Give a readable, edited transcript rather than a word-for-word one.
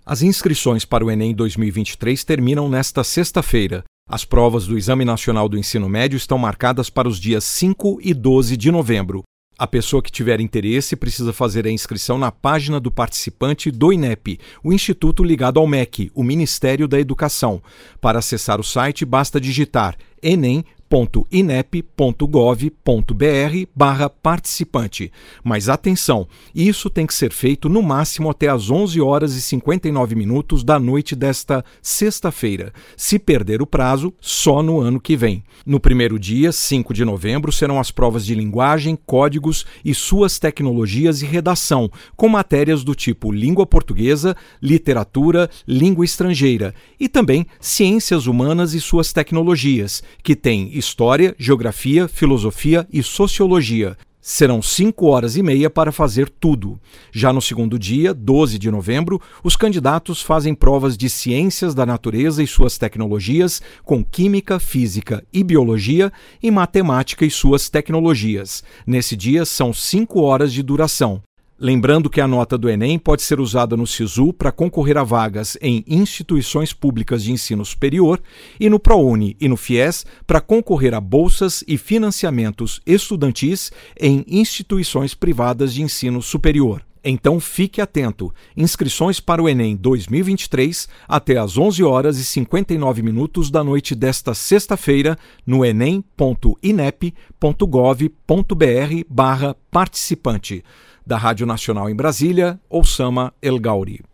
As inscrições para o Enem 2023 terminam nesta sexta-feira. As provas do Exame Nacional do Ensino Médio estão marcadas para os dias 5 e 12 de novembro. A pessoa que tiver interesse precisa fazer a inscrição na página do participante do INEP, o instituto ligado ao MEC, o Ministério da Educação. Para acessar o site, basta digitar enem.inep.gov.br/participante. Mas atenção, isso tem que ser feito no máximo até às 11h59 da noite desta sexta-feira. Se perder o prazo, só no ano que vem. No primeiro dia, 5 de novembro, serão as provas de linguagem, códigos e suas tecnologias e redação, com matérias do tipo língua portuguesa, literatura, língua estrangeira e também ciências humanas e suas tecnologias, que tem História, Geografia, Filosofia e Sociologia. Serão 5h30 para fazer tudo. Já no segundo dia, 12 de novembro, os candidatos fazem provas de Ciências da Natureza e suas tecnologias, com Química, Física e Biologia, e Matemática e suas tecnologias. Nesse dia, são 5 horas de duração. Lembrando que a nota do Enem pode ser usada no SISU para concorrer a vagas em instituições públicas de ensino superior e no ProUni e no FIES para concorrer a bolsas e financiamentos estudantis em instituições privadas de ensino superior. Então fique atento. Inscrições para o Enem 2023 até às 11h59 da noite desta sexta-feira no enem.inep.gov.br/participante. Da Rádio Nacional em Brasília, Oussama El Gauri.